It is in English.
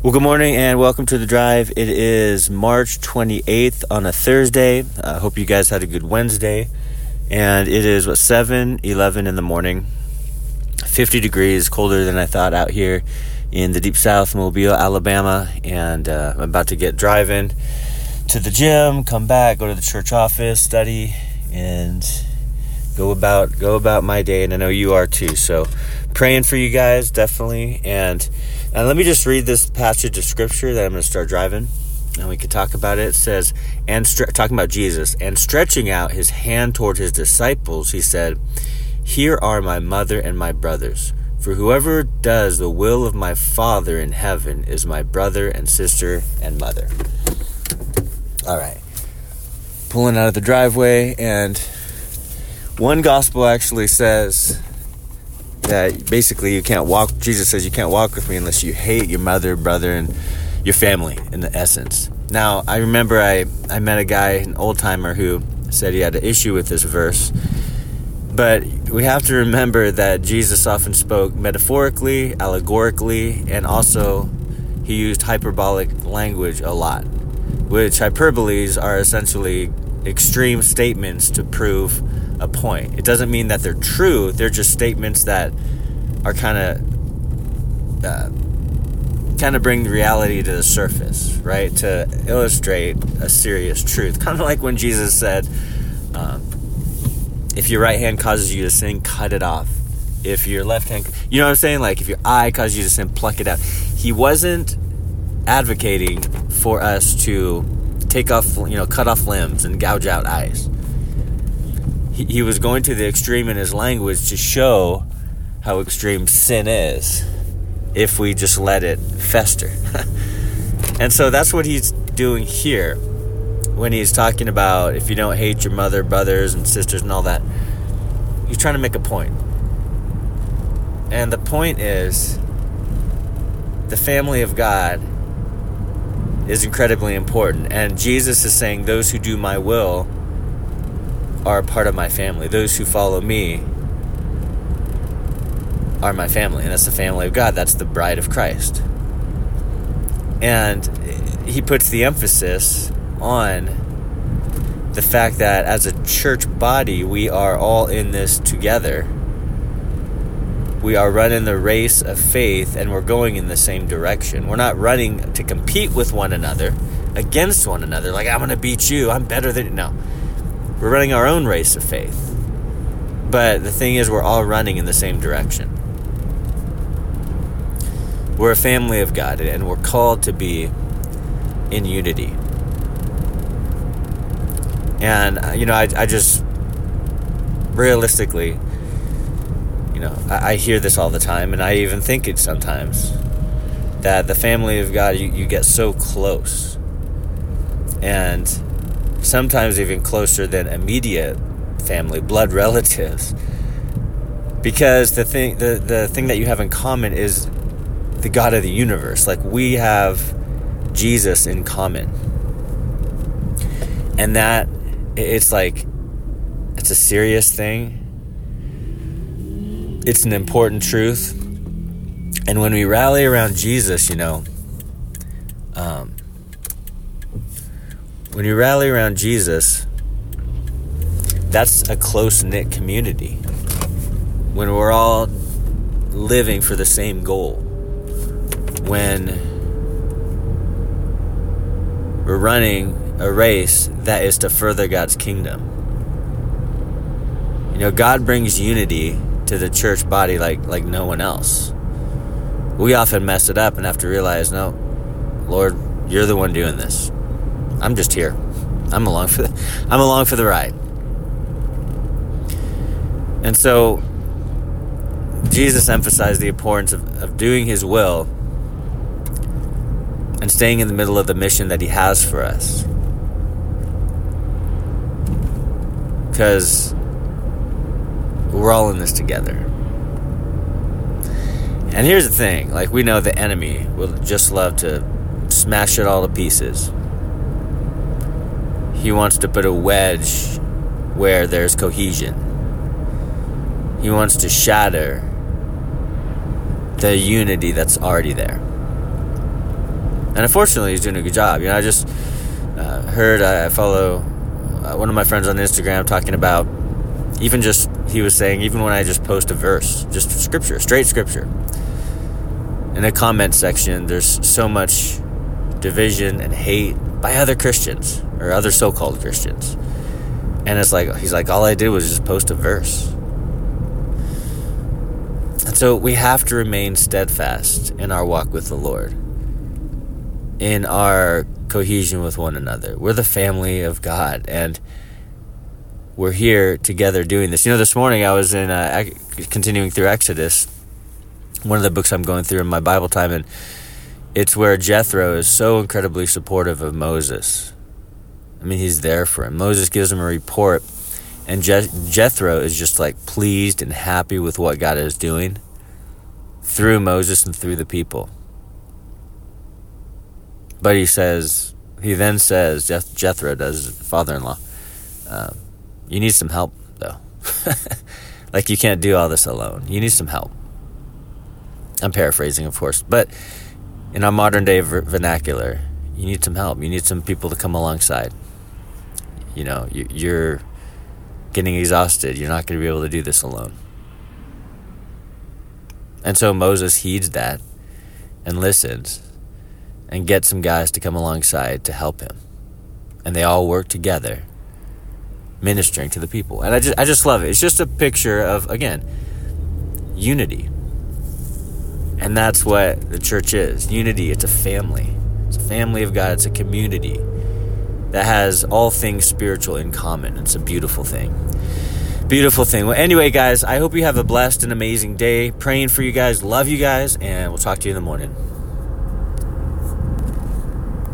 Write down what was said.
Well, good morning and welcome to The Drive. It is March 28th on a Thursday. I hope you guys had a good Wednesday. And it is, 7:11 in the morning. 50 degrees, colder than I thought out here in the deep south, Mobile, Alabama. And I'm about to get driving to the gym, come back, go to the church office, study, and go about my day. And I know you are too. So praying for you guys, definitely. And let me just read this passage of scripture that I'm going to start driving, and we can talk about it. It says, talking about Jesus, and stretching out his hand toward his disciples, he said, "Here are my mother and my brothers. For whoever does the will of my Father in heaven is my brother and sister and mother." All right. Pulling out of the driveway, and one gospel actually says that basically you can't walk. Jesus says you can't walk with me unless you hate your mother, brother, and your family in the essence. Now, I remember I met a guy, an old timer, who said he had an issue with this verse. But we have to remember that Jesus often spoke metaphorically, allegorically, and also he used hyperbolic language a lot, which hyperboles are essentially extreme statements to prove a point. It doesn't mean that they're true. They're just statements that are kind of bring the reality to the surface, right? To illustrate a serious truth. Kind of like when Jesus said, if your right hand causes you to sin, cut it off. If your left hand, you know what I'm saying? Like if your eye causes you to sin, pluck it out. He wasn't advocating for us to take off, cut off limbs and gouge out eyes. He was going to the extreme in his language to show how extreme sin is if we just let it fester. And so that's what he's doing here when he's talking about if you don't hate your mother, brothers, and sisters and all that. He's trying to make a point. And the point is the family of God is incredibly important. And Jesus is saying those who do my will are a part of my family. Those who follow me are my family. And that's the family of God. That's the bride of Christ. And he puts the emphasis on the fact that as a church body, we are all in this together. We are running the race of faith, and we're going in the same direction. We're not running to compete with one another, against one another. Like, I'm going to beat you. I'm better than you. No. We're running our own race of faith. But the thing is, we're all running in the same direction. We're a family of God, and we're called to be in unity. And, I just, realistically, I hear this all the time, and I even think it sometimes, that the family of God, you get so close. And sometimes even closer than immediate family, blood relatives. Because the thing that you have in common is the God of the universe. Like, we have Jesus in common. And that, it's a serious thing. It's an important truth. And when we rally around Jesus, when you rally around Jesus, that's a close-knit community. When we're all living for the same goal. When we're running a race that is to further God's kingdom. God brings unity to the church body like no one else. We often mess it up and have to realize, no, Lord, you're the one doing this. I'm just here. I'm along for the ride. And so Jesus emphasized the importance of doing his will and staying in the middle of the mission that he has for us. Because we're all in this together. And here's the thing, we know the enemy will just love to smash it all to pieces. He wants to put a wedge where there's cohesion. He wants to shatter the unity that's already there. And unfortunately, he's doing a good job. I just heard, I follow one of my friends on Instagram talking about he was saying, even when I just post a verse, just scripture, straight scripture, in the comment section, there's so much division and hate by other Christians or other so-called Christians. And it's like, he's like, all I did was just post a verse. And so we have to remain steadfast in our walk with the Lord, in our cohesion with one another. We're the family of God, and we're here together doing this. This morning I was in continuing through Exodus, one of the books I'm going through in my Bible time, and it's where Jethro is so incredibly supportive of Moses. He's there for him. Moses gives him a report, and Jethro is just like pleased and happy with what God is doing through Moses and through the people. But he then says, Jethro does, his father-in-law, you need some help, though. Like, you can't do all this alone. You need some help. I'm paraphrasing, of course. But in our modern day vernacular, you need some help. You need some people to come alongside. You're getting exhausted. You're not going to be able to do this alone. And so Moses heeds that and listens and gets some guys to come alongside to help him. And they all work together, ministering to the people. And I just love it. It's just a picture of, again, unity. And that's what the church is. Unity. It's a family. It's a family of God. It's a community that has all things spiritual in common. It's a beautiful thing. Beautiful thing. Well, anyway, guys, I hope you have a blessed and amazing day. Praying for you guys. Love you guys. And we'll talk to you in the morning.